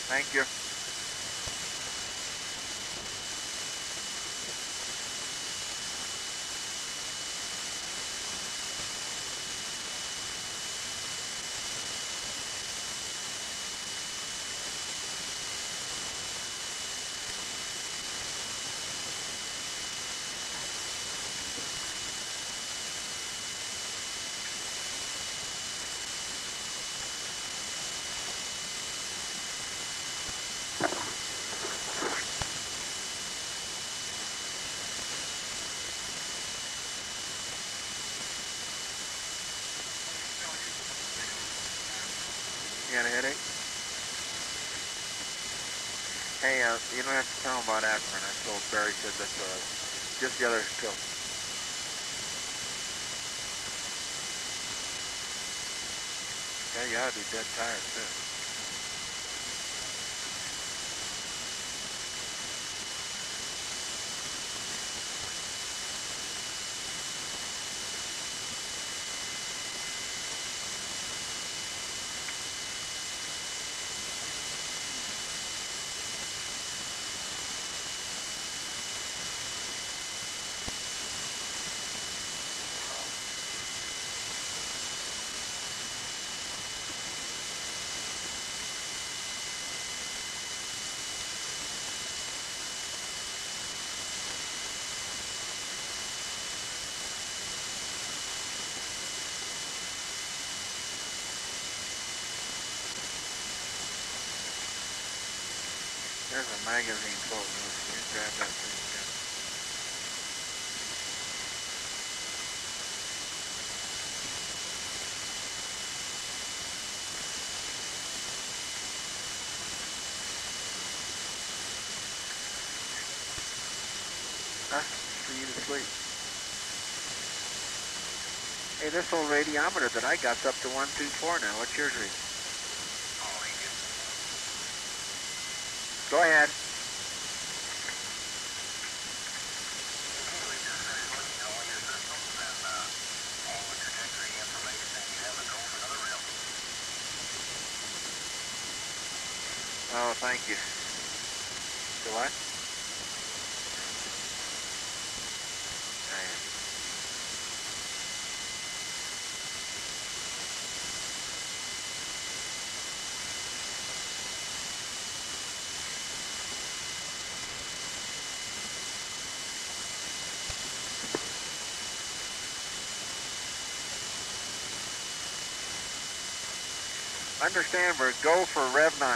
Thank you. You got a headache? Hey, you don't have to tell him about aspirin. I told Barry said that's just the other pill. Yeah, you ought to be dead tired too. There's a magazine floating loose. You can grab that thing again. That's for you to sleep. Hey, this old radiometer that I got's up to 124 now. What's yours reading? Go ahead. Oh, thank you. The what? Understand, we're go for Rev 9.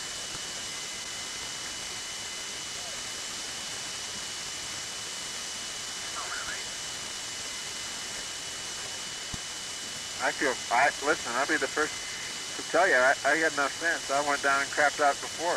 Listen, I'll be the first to tell you, I had enough sense. I went down and crapped out before.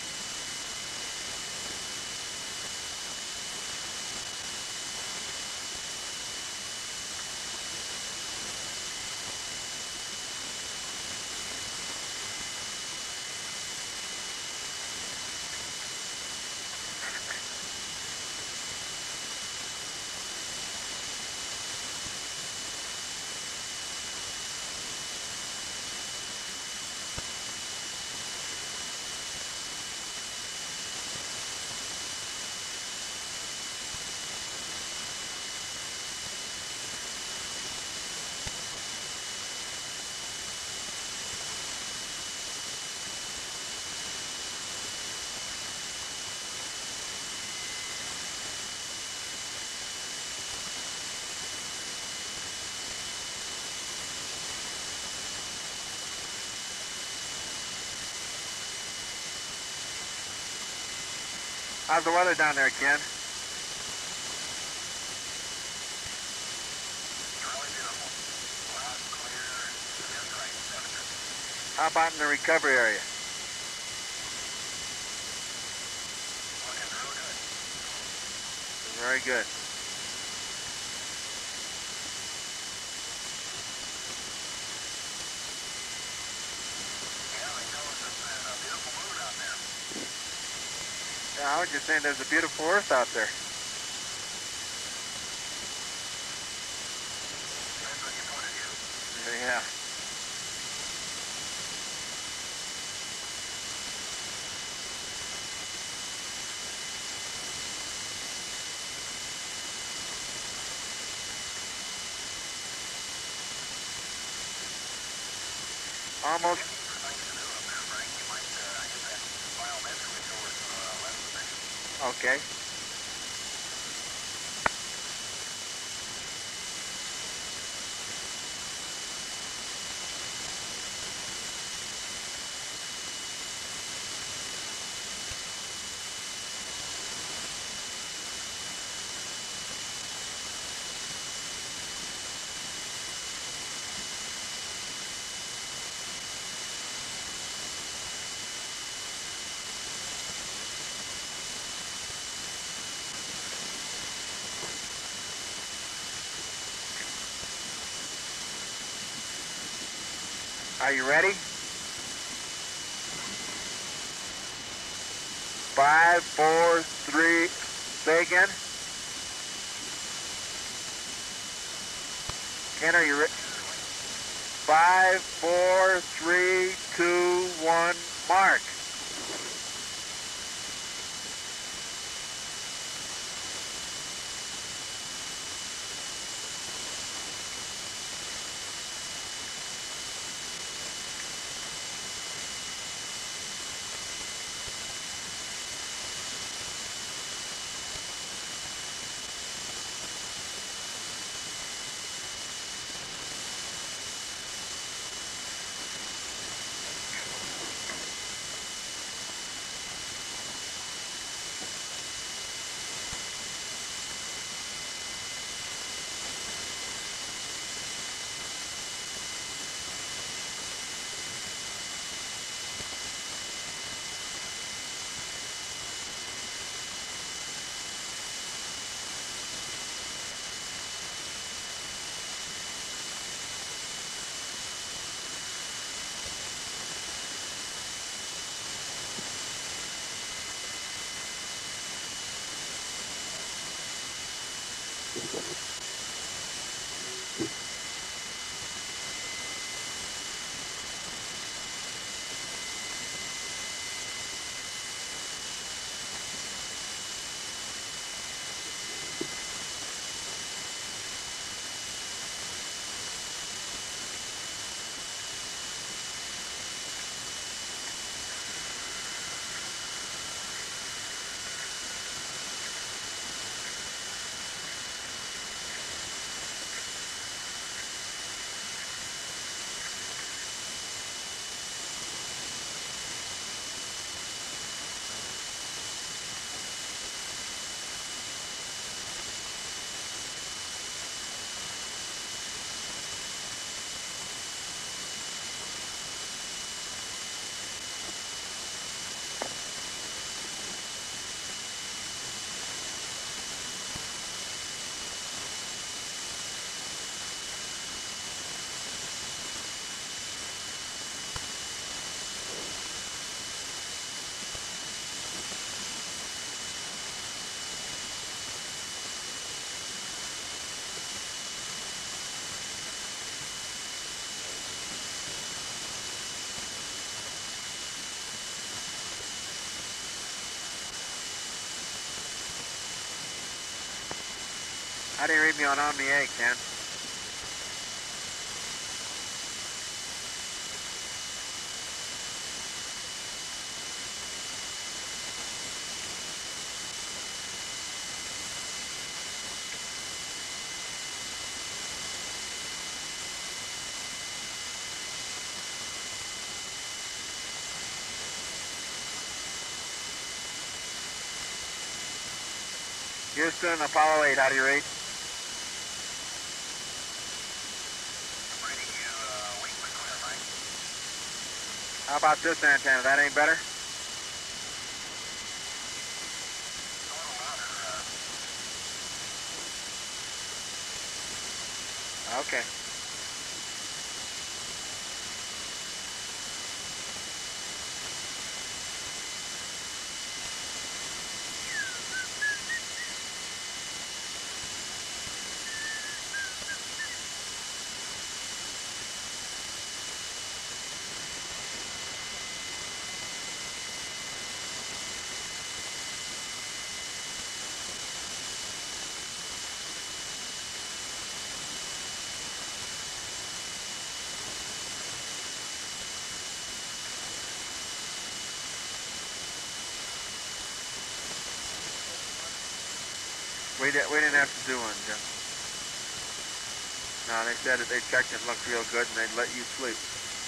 How's the weather down there, Ken? How about in the recovery area? Very good. Yeah, I was just saying there's a beautiful earth out there. Yeah. almost. Okay. Are you ready? 5, 4, 3, say again. Ken, are you ready? 5, 4, 3, 2, 1, mark. How do you read me on Omni 8, Ken? Houston, Apollo 8, how do you read? How about this antenna? That ain't better? Okay. we didn't have to do one, Jim. No, they said that they checked it, looked real good, and they'd let you sleep.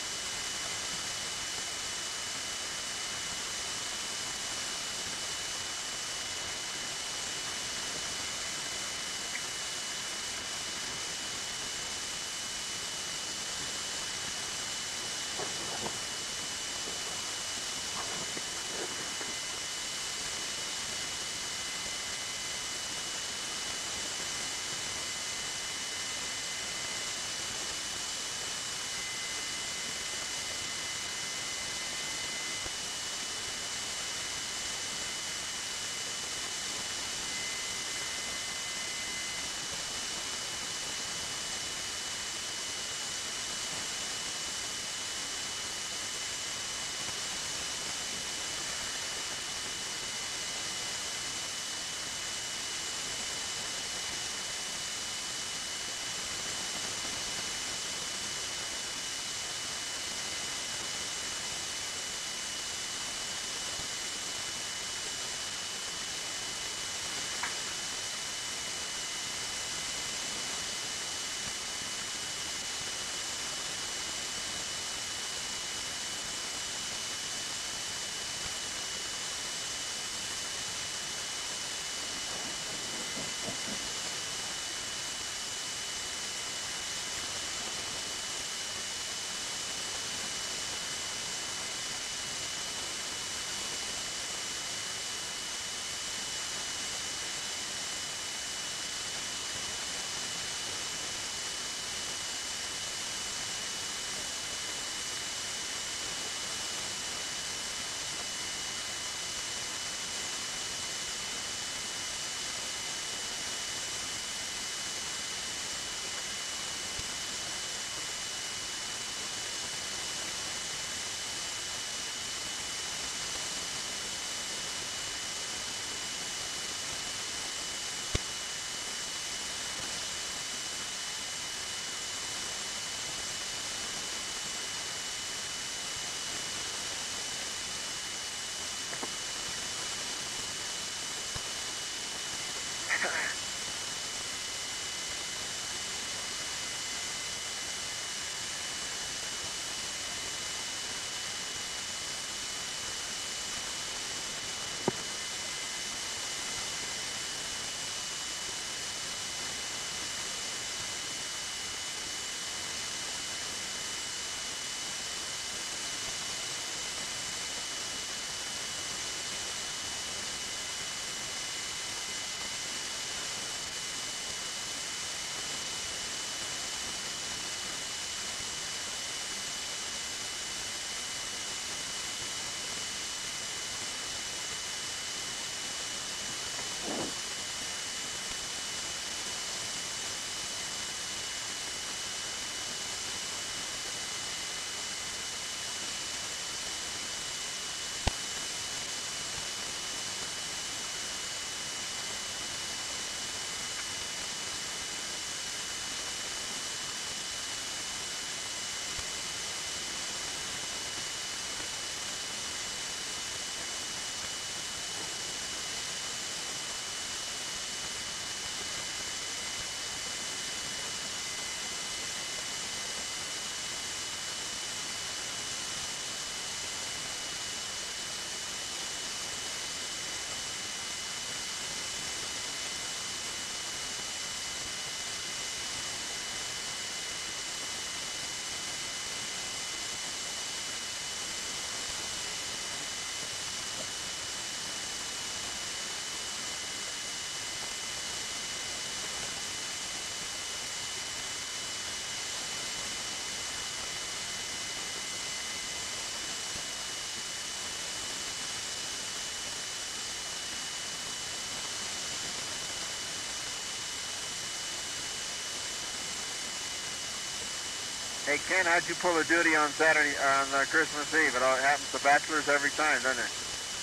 Hey, Ken, how'd you pull a duty on Saturday, on Christmas Eve? It all happens to bachelors every time, doesn't it?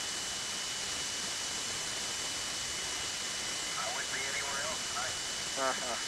I wouldn't be anywhere else tonight. Uh-huh.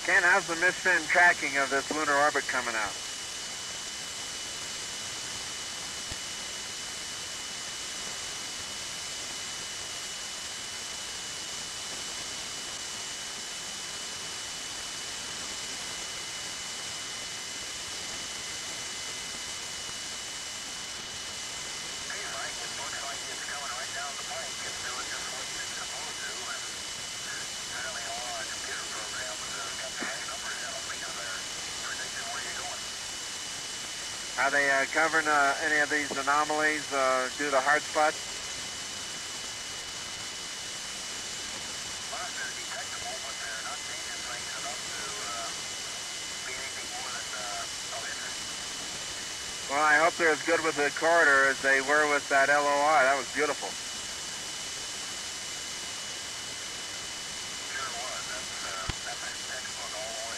Ken, how's the misfin tracking of this lunar orbit coming out? Are they covering any of these anomalies due to hard spots? Well, they're detectable, but they're not changing things enough to be anything more than of interest. Well, I hope they're as good with the corridor as they were with that LOI. That was beautiful. Sure was. That's a textbook all the way.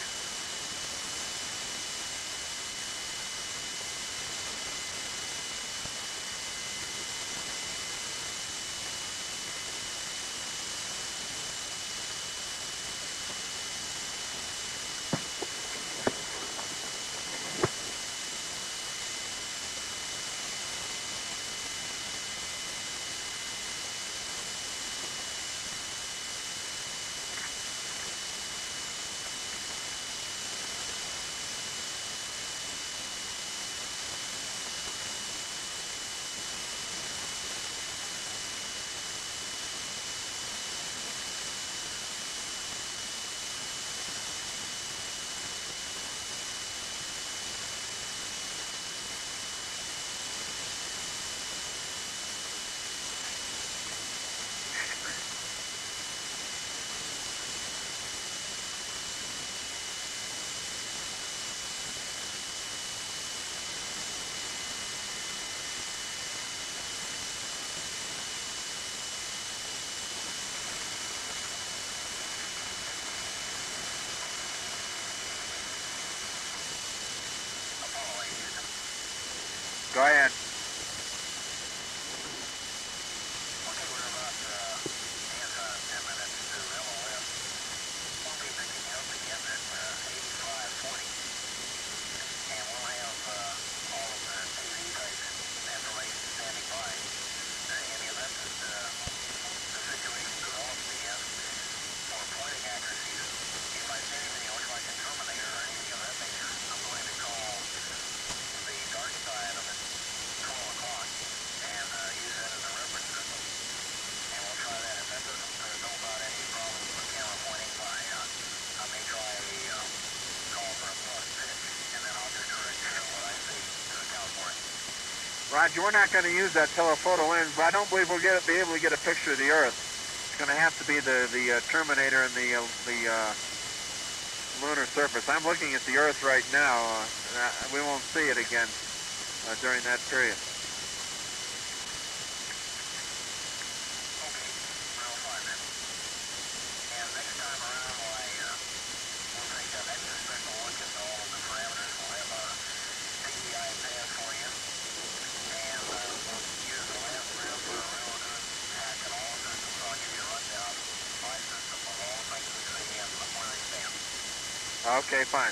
Go ahead. Okay, we're about 10 minutes to LOS. We'll be picking you up again at 8540. And we'll have all of the TV type information standing by. In the event that the situation develops again for pointing accuracies, if I see anything that looks like a Terminator or anything of that nature, I'm going to call the dark side of it 12 o'clock and use that as a reference system. And we'll try that. If that doesn't know about any problems with camera pointing by, I may try a call for a plus pitch, and then I'll just direct what I see to account for it. Roger, we're not going to use that telephoto lens, but I don't believe we'll be able to get a picture of the Earth. It's going to have to be the Terminator and the lunar surface. I'm looking at the Earth right now. We won't see it again during that period. Okay, real fine then. And next time around, we'll take an extra special look at all of the parameters. We'll have a TDI pad for you, and we'll use the last rib for a real good hack at all systems. I'll give you a rundown by system of all the things we see and where they stand. Okay, fine.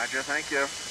Roger, thank you.